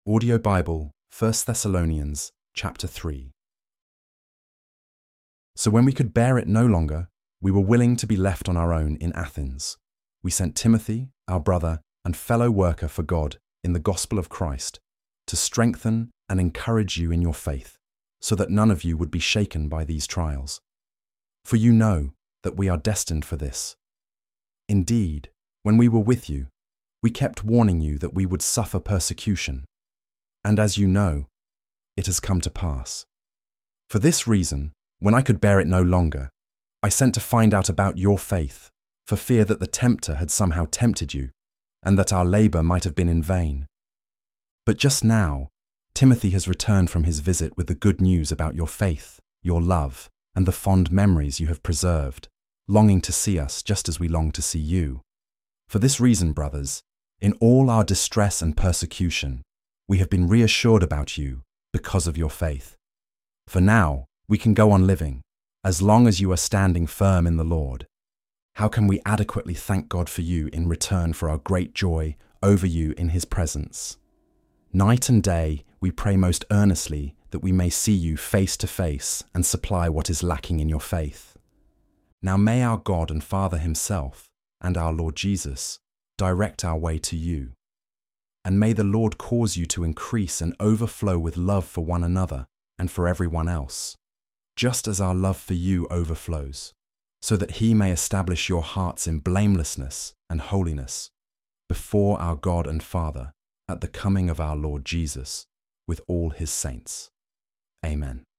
Audio Bible, 1 Thessalonians, chapter 3. So when we could bear it no longer, we were willing to be left on our own in Athens. We sent Timothy, our brother and fellow worker for God in the gospel of Christ, to strengthen and encourage you in your faith, so that none of you would be shaken by these trials. For you know that we are destined for this. Indeed, when we were with you, we kept warning you that we would suffer persecution. And as you know, it has come to pass. For this reason, when I could bear it no longer, I sent to find out about your faith, for fear that the tempter had somehow tempted you, and that our labor might have been in vain. But just now, Timothy has returned from his visit with the good news about your faith, your love, and the fond memories you have preserved, longing to see us just as we long to see you. For this reason, brothers, in all our distress and persecution, we have been reassured about you because of your faith. For now, we can go on living, as long as you are standing firm in the Lord. How can we adequately thank God for you in return for our great joy over you in His presence? Night and day, we pray most earnestly that we may see you face to face and supply what is lacking in your faith. Now may our God and Father Himself and our Lord Jesus direct our way to you. And may the Lord cause you to increase and overflow with love for one another and for everyone else, just as our love for you overflows, so that He may establish your hearts in blamelessness and holiness before our God and Father at the coming of our Lord Jesus with all His saints. Amen.